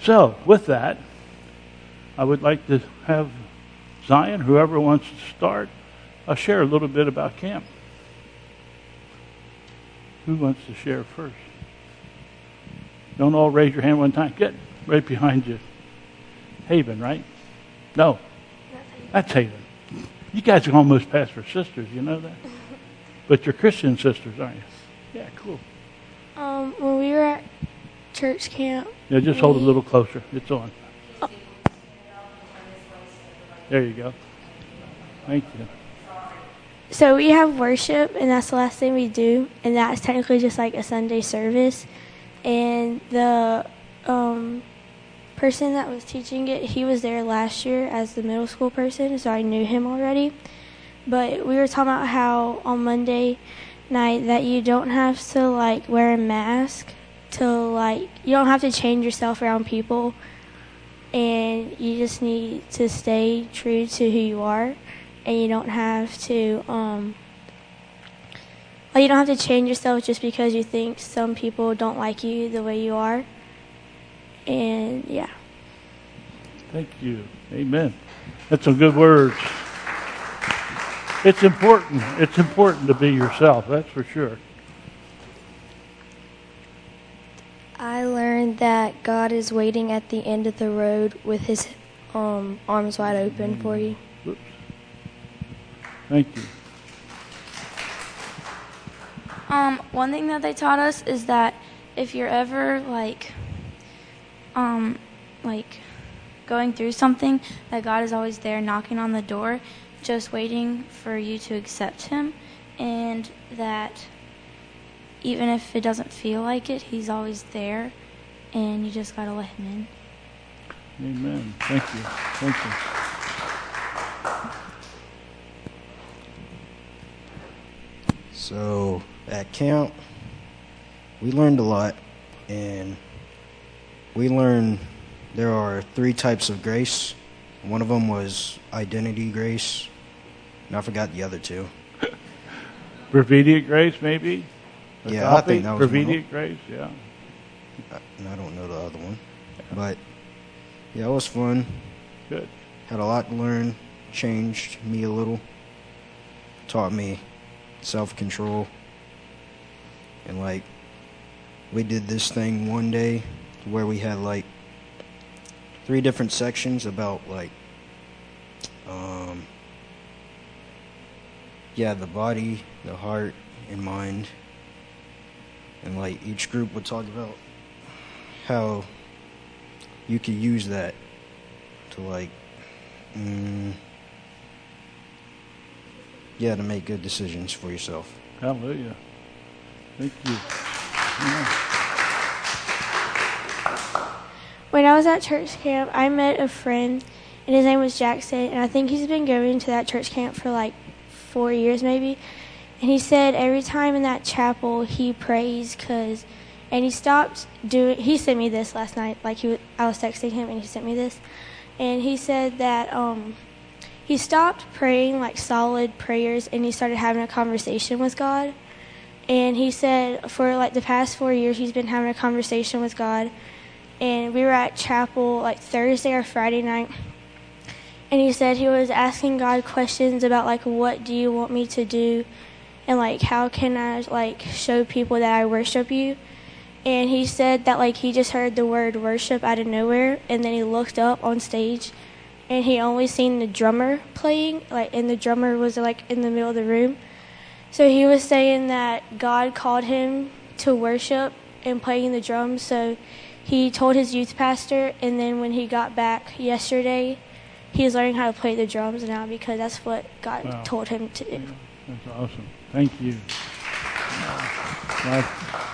So, with that, I would like to have Zion, whoever wants to start, share a little bit about camp. Who wants to share first? Don't all raise your hand one time. Get right behind you. Haven, right? No. That's Haven. You guys are almost past for sisters, you know that? But you're Christian sisters, aren't you? Yeah, cool. When we were at church camp... Yeah, just hold it a little closer. It's on. Oh. There you go. Thank you. So we have worship, and that's the last thing we do, and that's technically just like a Sunday service. And the person that was teaching it, he was there last year as the middle school person, so I knew him already. But we were talking about how on Monday night that you don't have to like wear a mask to like, you don't have to change yourself around people, and you just need to stay true to who you are, and you don't have to you don't have to change yourself just because you think some people don't like you the way you are. And yeah. Thank you. Amen. That's some good words. It's important. It's important to be yourself, that's for sure. I learned that God is waiting at the end of the road with his arms wide open for you. Oops. Thank you. One thing that they taught us is that if you're ever like going through something, that God is always there knocking on the door, just waiting for you to accept him, and that even if it doesn't feel like it, he's always there, and you just gotta let him in. Amen. Thank you. Thank you. So at camp, we learned a lot, and we learned there are 3 types of grace. One of them was identity grace, and I forgot the other 2. Prevenient grace, maybe? Yeah, I think that was Prevenient grace, yeah. And I don't know the other one. But, yeah, it was fun. Good. Had a lot to learn, changed me a little, taught me self-control. And, like, we did this thing one day where we had, like, 3 different sections about, like, the body, the heart, and mind. And, like, each group would talk about how you could use that to, like, to make good decisions for yourself. Hallelujah. Thank you. Yeah. When I was at church camp, I met a friend, and his name was Jackson, and I think he's been going to that church camp for like 4 years maybe. And he said every time in that chapel he prays and he stopped doing, he sent me this last night, I was texting him and he sent me this. And he said that he stopped praying like solid prayers and he started having a conversation with God. And he said for like the past 4 years he's been having a conversation with God. And we were at chapel like Thursday or Friday night. And he said he was asking God questions about like, what do you want me to do? And like, how can I like show people that I worship you? And he said that like he just heard the word worship out of nowhere, and then he looked up on stage and he only seen the drummer playing, and the drummer was like in the middle of the room. So he was saying that God called him to worship and playing the drums. So he told his youth pastor, and then when he got back yesterday, he's learning how to play the drums now because that's what God told him to do. That's awesome. Thank you.